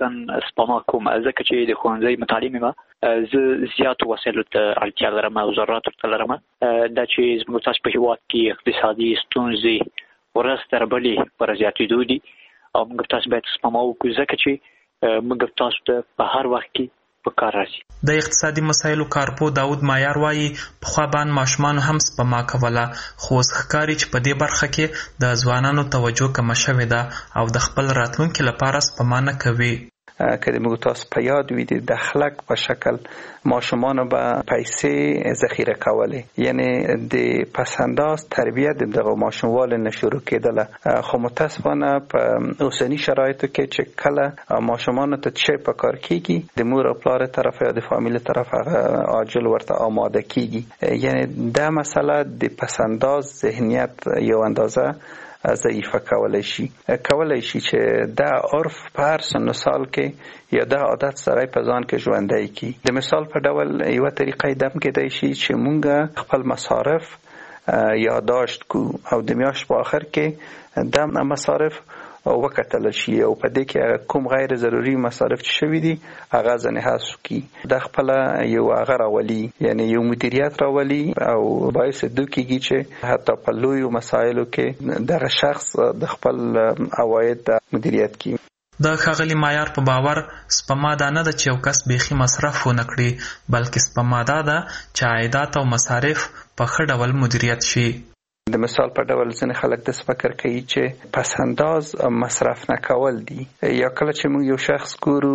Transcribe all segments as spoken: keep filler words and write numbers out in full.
مثلا سپما کوم ځکه چې د ښوونځي متعلم یم زه زیاتو وسایلو ته اړتیا لرم او ضرورت ورته لرم دا چې زموږ تاسو په هېواد کې اقتصادي ستونزې ورځ تر بلې پر زیاتېدو دي او موږ تاسو باید سپما وکړو ځکه چې موږ تاسو ته په هر وخت کې په کار راځي. د اقتصادي مسایلو کارپو داود مایار وایي پخوا باندې ماشومانو هم سپما کوله خو اوس ښکاري چې په دې برخه کې د ځوانانو توجه کمه شوې ده او د خپل راتلونکي لپاره سپما نه کوي. که د موږ تاسو په یاد وي د دخلک په شکل ماشومانو به پیسې ذخیره کولې یعنی د پسنداز تربیت د دغه ماشوموالو نه شروع کېدله خو متاسفانه په اوسني شرایطو کې چې کله ماشومانو ته څه په کار کېږي د مور او پلار طرف یا د فامیل طرف هغه عاجل ورته آماده کېږي یعنی دا مسله د پسنداز ذهنیت یو اندازه ضعیفه کولای شي کولای شي چې دا عرف په هر سن سال کې یا دا عادت سره په ځان کې ژوندی کی. د مثال په ډول یو طریقه دم کېدای شي چې مونږ خپل مصارف یادداشت کو او د میاشت په آخر کې د مصارف وکتل شي او په دې کې کوم غیر ضروري مصارف چې شوي دي هغه ځنې حذف کی. د خپل یو هغه راولي یعنی یو مدیریت راولي او باعث دوی کېږي چې حتی په لویو مسایلو کې دغه شخص د خپل عواید مدیریت کوي. د ښاغلي معیار په باور سپما دا نه ده چې یو کس بیخي مصرف ونه کړي بلکې سپما دا ده چې عایدات او مصارف په ښه ډول مدیریت شي. د مثال په ډول ځینې خلک داسې فکر کوي چې پسنداز مصرف نه کول دي یا کله چې موږ یو شخص ګورو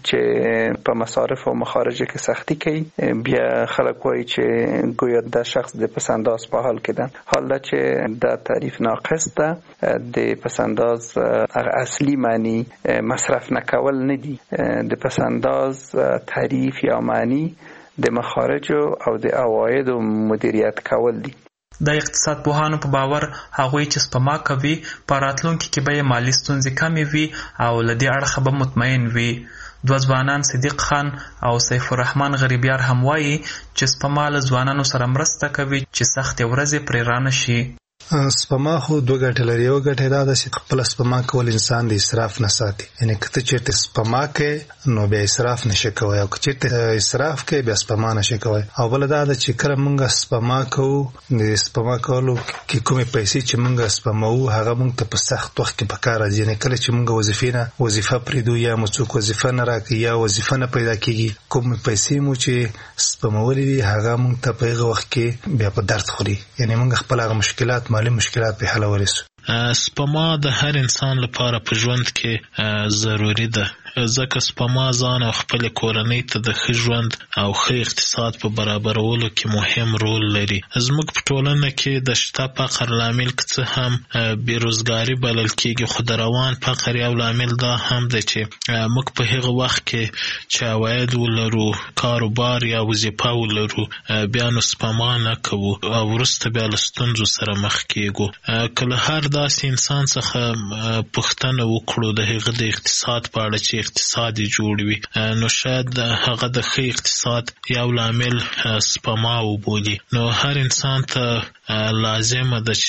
چې په مصارف او مخارجو کې سختی کوي بیا خلک وایي چې ګویا دا شخص د پسنداز په حال کې ده. حال دا چې دا تعریف ناقص ده. د پسنداز هغه اصلي معنی مصرف نه کول نه دي. د پسنداز تعریف یا معنی د مخارجو او د عوایدو مدیریت کول دي. د اقتصاد پوهانو په باور هغوی چې سپما کوي په راتلونکي کې به یې مالي ستونزې کمې وي او له دې اړخه به مطمئن وي. دوه ځوانان صدیق خان او سیف الرحمن غریبیار هم وایي چې سپما له ځوانانو سره مرسته کوي چې سختې ورځې پرې رانه شي. سپما خو دوه ګټې لري. یو ګټه دا ده چې خپل سپما کول انسان د اسراف نه ساتي یعنی که ته چېرته سپما کوې نو بیا اسراف نشي کوی او که چېرته اسراف کوې بیا سپما نشي کوی. او بله دا ده چې کله موږ سپما کوو د سپما کولو کې کومې پیسې چې موږ سپموو هغه موږ ته په سخت وخت کې پکار راځي یعنی کله چې موږ وظیفې نه وظیفه پرېږدو یا مو څوک وظیفه نه راکوي یا وظیفه نه پیدا کېږي کومې پیسې مو چې سپمولې دي هغه موږ ته په هغه وخت کې بیا په درد خوري یعنی موږ خپل هغه مشکلات مالی مشکلات په حل ورسو. سپما د هر انسان لپاره په ژوند کې ضروری ده ځکه سپما ځان او خپل کورنۍ ته د ښه ژوند او ښه اقتصاد په برابرولو کې مهم رول لري. زموږ په ټولنه کې د شته فقر لامل که څه هم بېروزګاري بلل کېږي خو د روان فقر یو لامل دا هم ده چې موږ په هغه وخت کې چې عواید ولرو کاروبار یا وظیفه ولرو بیا نو سپما نه کوو او وروسته بیا له ستونزو سره مخ کېږو. که له هر داسې انسان څخه پوښتنه وکړو د هغه د اقتصاد په اړه چې اقتصاد یې جوړ وي نو شاید هغه د ښه اقتصاد یو لامل سپما وبولي. نو هر انسان ته لازمه ده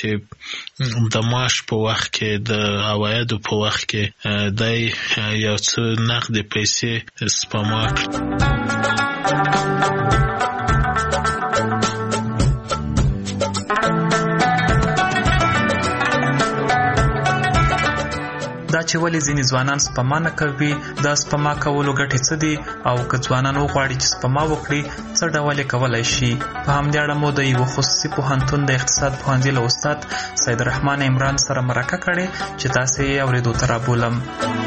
چې د معاش په وخت کې د عوایدو په وخت کې دی یو څه نقدې پیسې سپما کړي. دا چې ولې ځینې ځوانان سپما نه کوي دا سپما کولو ګټې څه دي او که ځوانان وغواړي چې سپما وکړي څه ډول یې کولی شي. په همدې اړه مو د یوه خصوصي پوهنتون د اقتصاد پوهنځي له استاد سید رحمان عمران سره مرکه کړې چې تاسې یې اورېدو ته رابولم.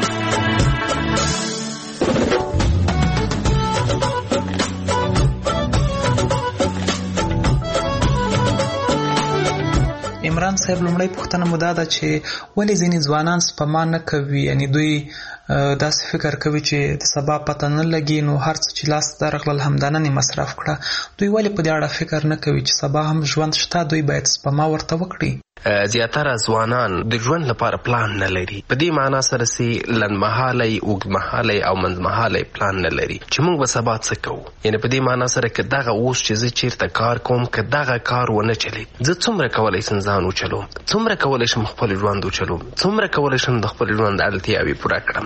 عمران صاحب لومړی پوښتنه مو دا ده چې ولې ځینې ځوانان سپما نه کوي یعنی دوی داسې فکر کوي چې د سبا پته نه لګي نو هر څه چې لاس ته درغلل همدا نن یې مصرف کړه. دوی ولې په دې اړه فکر نه کوي چې سبا هم ژوند شته دوی باید سپما ورته وکړي. زیاتره ځوانان د ژوند لپاره پلان نه لري. په دې معنا سره چې لنډمهالی اوږدمهالی او منځمهالی پلان نه لري چې موږ به سبا څه کوو. یعنی په دې معنا سره که دغه اوس چې زه چیرته کار کوم که دغه کار ونه چلید زه څومره کولی شم ځان وچلوم څومره کولی شم خپل ژوند وچلوم څومره کولی شم د خپل ژوند اړتیاوې پوره کړم.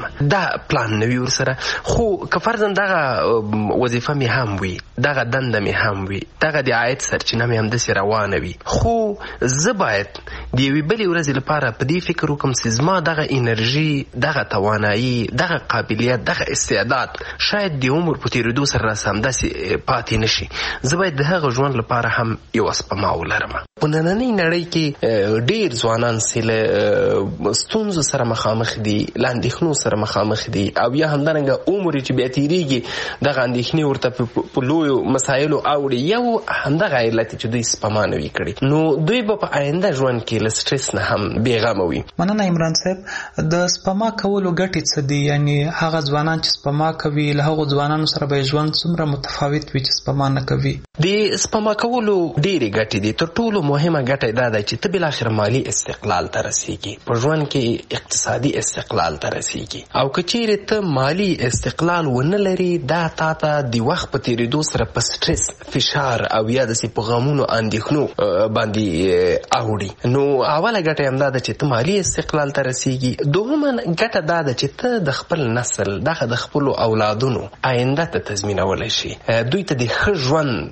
لرمه دا پلان نوي ورسره. خو که فرضاً دغه وظیفه مې هم وي، دغه دنده مې هم وي، دغه د عاید سرچینه مې همداسې روانه وي، خو زه باید د یوې بلې ورځې لپاره په دې فکر وکړم چې زما دغه انرژي، دغه توانایي، دغه قابلیت، دغه استعداد شاید د عمر په تېرېدو سره راسه همداسې پاتې نشي. زه باید د هغه ژوند لپاره هم یوه سپما ولرم. په نننۍ نړۍ کې ډېر ځوانان چې له ستونزو سره مخامخ دي، له اندېښنو سره مخامخ دي، او یا همدارنګه عمر چې بیا تېرېږي دغه اندېښنې ورته په لویو مسایلو اوړي. یو همدغه علت چې دوی سپما نه وي کړې، نو دوی به په آینده ژوند کې له سټرس نه هم بېغمه وي. مننه عمران صاحب. د سپما کولو ګټې څه دي؟ یعنی هغه ځوانان چې سپما کوي له هغو ځوانانو سره به ژوند څومره متفاوت وي چې سپما نه کوي؟ د سپما کولو ډېرې ګټې دي. تر ټولو مهمه ګټه دا ده چې ته بالاخره مالي استقلال ته رسېږي، په ژوند کې اقتصادي استقلال ته رسېږي. او که چیرې ته مالي استقلال ونه لري، دا تا ته د وخت په تېرېدو سره په سټرس، فشار او یا داسې په غمونو اندېښنو باندې اوړي. نو اوله ګټه همدا ده چې ته مالي استقلال ته رسېږي. دوهمه ګټه دا ده چې ته د خپل نسل، دغه د خپلو اولادونو آینده ته تضمینولی شي، دوی ته د ښه ژوند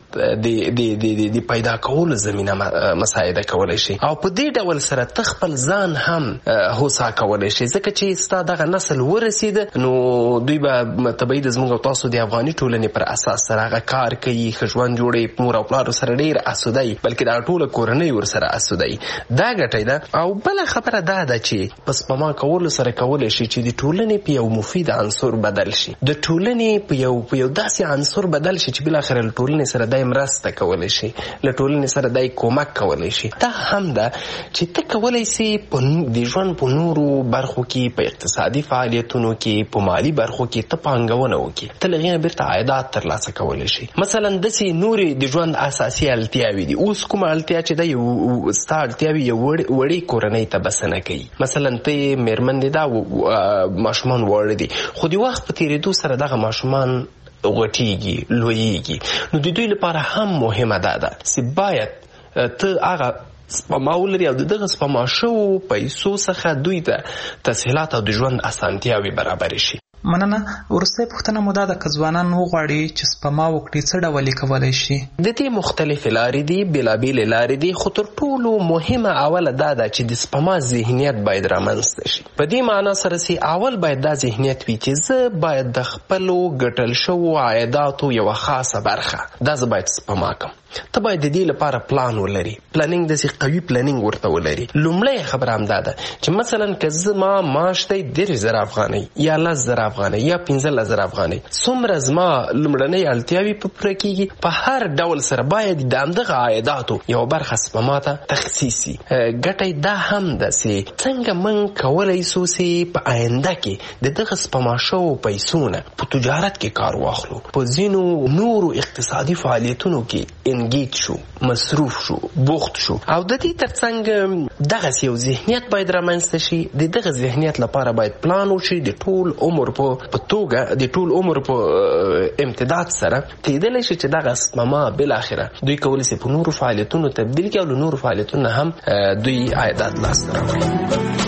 د پیدا کولو زمینه مساعده کولی شي. او په دې ډول سره ته خپل ځان هم هوسا کولی شي، ځکه چې ستا دغه نسل ورسېده نو دوی به طبیعي د زموږ او تاسو د افغاني ټولنې پر اساس سره هغه کار کوي، ښه ژوند جوړوي، مور او پلارو سره ډېر اسوده وي، بلکې دا ټوله کورنۍ ورسره اسوده وي. دا ګټه ده. او بله خبره دا ده چې په سپما کولو سره کولی شي چې د ټولنې په یو مفید عنصر بدل شي، د ټولنې په یو په یو داسې عنصر بدل شي چې بالاخره له ټولنې سره دای مرسته کولی شي، له ټولنې سره دای کومک کولی شي. دا هم ده چې ته کولی سي د ژوند په نورو برخو کې، په اقتصادي فعالیتونو کې، په مالي برخو کې ته پانګونه وکړي، ته له هغې نه بیرته عایدات ترلاسه کولی شي. مثلا داسې نورې د ژوند اساسي اړتیاوې دي. اوس کومه اړتیا چې ده یو ستا اړتیاوې یو وړې کورنۍ ته بسنه کوي. مثلا ته مېرمن دې دا ماشومان واړه دي، خو د وخت په تېرېدو سره دغه ماشومان غټېږي، لویېږي. نو د دوی لپاره هم مهمه ده ده چې باید ته هغه سپما ولري او د دغه سپما شوو پیسو څخه دوی ته تسهیلات او د ژوند اسانتیاوې برابرې شي. مننه. وروستۍ پوښتنه مو دا ده که ځوانان وغواړي چې سپما وکړي څه ډول یې کولی شي؟ د دې مختلفې لارې دي، بېلابېلې لارې دي، خو تر ټولو مهمه اوله دا ده چې د سپما ذهنیت باید رامنځته شي. په دې معنا سره چې اول باید دا ذهنیت وي چې زه باید د خپلو ګټل شوو عایداتو یوه خاصه برخه دا زه باید سپما کړم. ته باید د دې لپاره پلان ولري، پلانینګ داسې قوي پلانینګ ورته ولري. لومړی خبره همدا ده چې مثلا که زما معاش دی دېرش زره افغانۍ یا لس زره افغانۍ یا پنځلس زره افغانۍ، څومره زما لومړنۍ اړتیاوې په پوره کېږي، په هر ډول سره باید د همدغه عایداتو یوه برخه سپما ته تخصیص شي. ګټه دا هم ده چې څنګه موږ کولی سو چې په آینده کې د دغه سپما شوو پیسو نه په تجارت کې کار واخلو، په ځینو نورو اقتصادي فعالیتونو کې انګیج شو، مصروف شو، بوخت شو. او د دې ترڅنګ دغسې یو ذهنیت باید رامنځته شي. د دغه ذهنیت لپاره باید پلان وشي د ټول عمر په توګه، د ټول عمر په امتداد سره کېدلی شي چې دغه سپما بالاخره دوی کولی شي په نورو فعالیتونو تبدیل کړي او له نورو فعالیتونو هم دوی عایدات لاسته راوړي.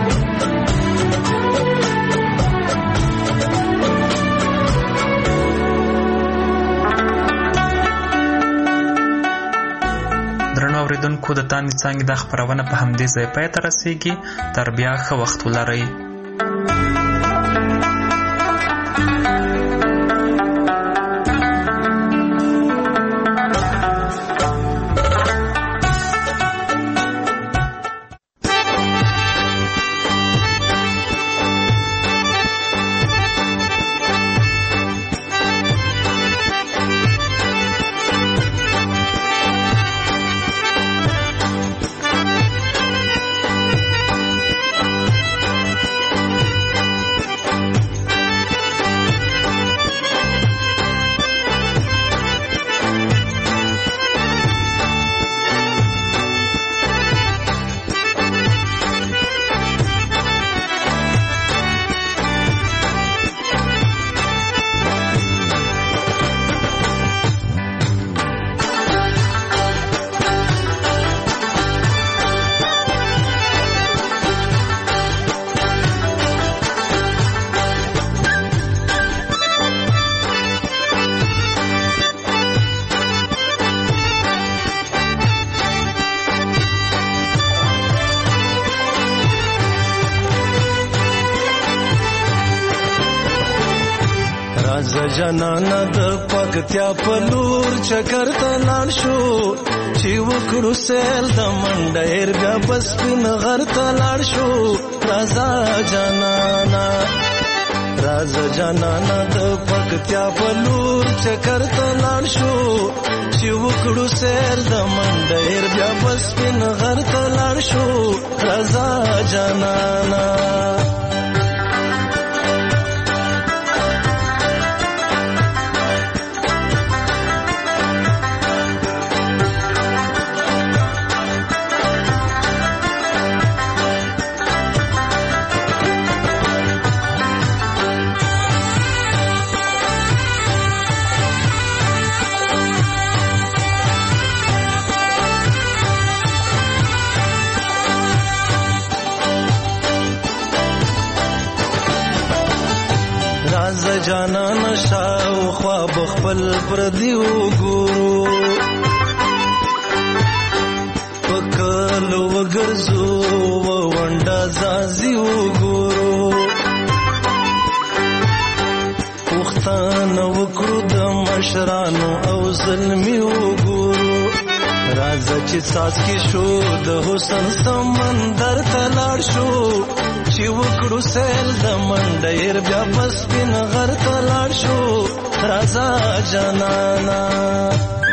اوریدونکو د تاندې څانګې دا خپرونه په همدې ځای پای ته رسېږي. تر بیا ښه وخت ولرئ. راز جانانا د پکتیا په لور چکر ته لاړ شو چې وکړو سیل د منډیر بیا بس پین غر ته لاړ شو راز جانانا راز جانانا د پکتیا په لور چکر ته لاړ شو چې وکړو سیل د منډیر بیا بس پین غر ته لاړ شو راز جانانا جانان شاو خواب خپل پردی وګورو پکلو وګرځو ونډه زازي وګورو وختانه وکړو د مشرانو او ظلمي وګورو راځه چې ساز کې شو د حسن سمندر ته لاړ شو چې وکړو سیل د منډیر بیا بس پین غر ته لاړ شو راځه جانانا